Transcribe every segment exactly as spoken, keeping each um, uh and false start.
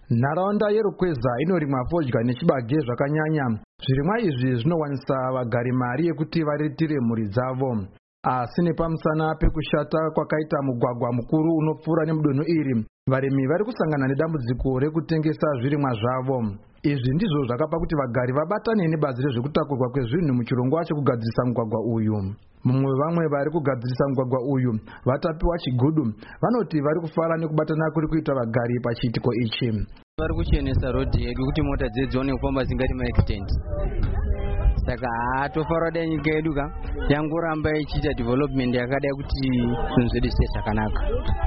Nharaunda yeRukweza inorimwa fodya nechibage zvakanyanya. Zvirimwa izvi zvinowanisa vagari mari yekuti varitire mhuri dzavo. Asi nepamusana pekushata kwakaita mugwagwa mukuru unopfuura nemudunhu iri, varimi vari kusangana nedambudziko rekutengesa zvirimwa zvavo. Izvi ndizvo zvakapa kuti vagari vabatane nebazi rezvekutakurwa kwezvinhu muchirongwa chekugadzirisa mugwagwa uyu. Mumwe vamwe vari kugadzirisa mugwagwa uyu vatapiwa chigudu vanoti vari kufara nekubatana kuri kuita vagari pachiitiko ichi. Vari kuchenesa rodhi yedu kuti mota dzedu dzione kufamba dzingati maextent. Saka hatofara da nyika yedu ka yangoramba ichiita development yakada kuti zvinhu zvedu zviite zvakanaka.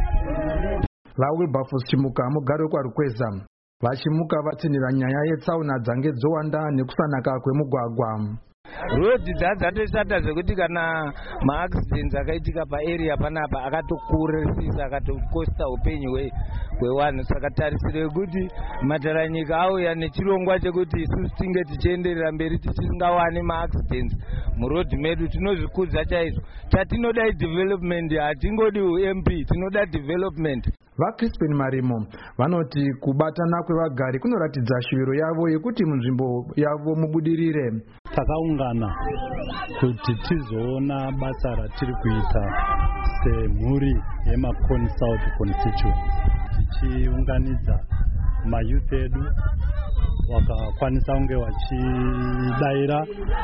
VaWilberforce Chimuka mugari wekwaRukweza vachimuka vatsinira nyaya yetsaona dzange dzowanda nekusanaka kwemugwagwa. Rodhi dzadzatoshata zvekuti kana maaccidents akaitika paarea panapa akatokurisisa akatokosta upenyu hwevanhu. Saka tarisiro yekuti mataranyika auya nechirongwa chekuti isusu tinge tichienderera mberi tisingawani maaccidents murodhi medu, tinozvikudza chaizvo. Chatinoda development, hatingodi U M P, tinoda development. VaCrispin Marimo vanoti kubatana kwevagari kunoratidza shuviro yavo yekuti munzvimbo yavo mubudirire. Takaungana kuti tizoona basa ratiri kuita semhuri yeMakoni South constituency, tichiunganidza mayouth edu wakakwanisa kunge wachidaira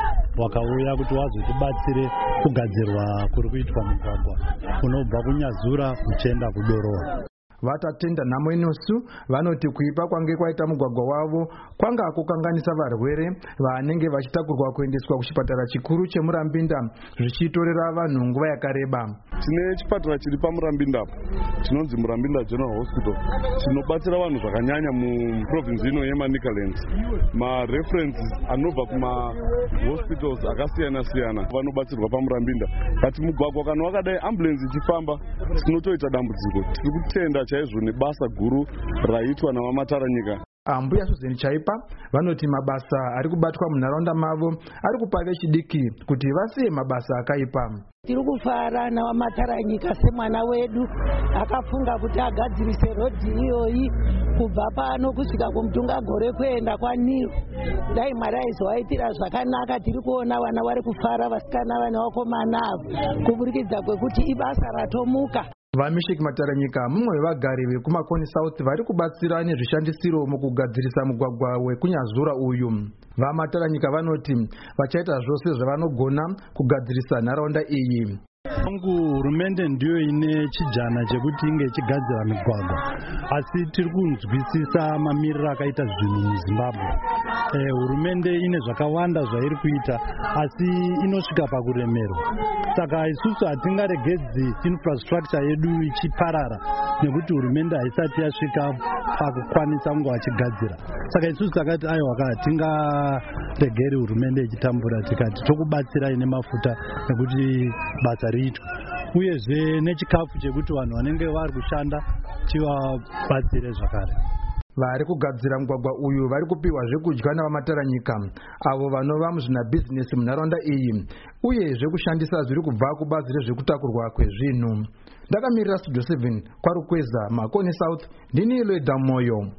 wakauya kuti wazotibatsire kugadzirwa kuri kuitwa mugwagwa unobva kuNyazura uchienda kuDorowa. Vatatenda nhamo inosu vanoti kuipa kwange kwaita mugwagwa wavo kwanga kukanganisa varwere vanenge vachitakurwa kuendeswa kuchipatara chikuru cheMurambinda zvichitorera vanhu nguva yakareba. Tine chipatara chiri paMurambinda chinonzi Murambinda General Hospital chinobatsira vanhu zvakanyanya muprovince ino yeManicaland. Mareferences anobva kuma hospitals akasiyana siyana vanobatsirwa paMurambinda. Kati mugwagwa kana wakadai ambulance ichifamba tinotoita dambudziko. Tiri kutenda chaizvo nebasa guru raitwa navamataranyika. Ambuya Suzeni Chaipa vanoti mabasa ari kubatwa munharaunda mavo ari kupa vechidiki kuti vasiye mabasa akaipa. Tiri kufara navamataranyika semwana wedu akafunga kuti agadzirise rodhi iyoyi kubva pano kusvika kumutunga gore kuenda kwaNiru. Dai Mwari aizovaitira zvakanaka. Tiri kuona vana vari kufara, vasikana vane vakomana avo kuburikidza kwekuti ibasa ratomuka. VaMesheki Mataranyika mumwe wevagari vekuMakoni South vari kubatsira nezvishandisiro mukugadzirisa mugwagwa wekuNyazura uyu. VaMataranyika vanoti vachaita zvose zvavanogona kugadzirisa nharaunda iyi. Angu hurumende ndiyo ine chijana chekuti inge ichigadzira migwagwa, asi tiri kunzwisisa mamiriro akaita zvinhu muZimbabwe. Eh, hurumende ine zvakawanda zvairi kuita asi inosvika pakuremerwa. Saka isusu hatingaregedzi infrastructure yedu ichiparara nekuti hurumende haisati yasvika pakukwanisa kunge vachigadzira. Saka isusu takati aiwa hatingaregeri hurumende ichitambura, tikati tokubatsirai nemafuta nekuti basa riitwe, uyezve nechikafu chekuti vanhu vanenge vari kushanda tivabatsire zvakare. Vari kugadzira mugwagwa uyu vari kupiwa zvekudya navamataranyika avo vanova muzvinabhizinesi munharaunda iyi uye zvekushandisa zviri kubva kubazi rezvekutakurwa kwezvinhu. Ndakamirira Studio seven kwaRukweza, Makoni South, ndini Loida Moyo.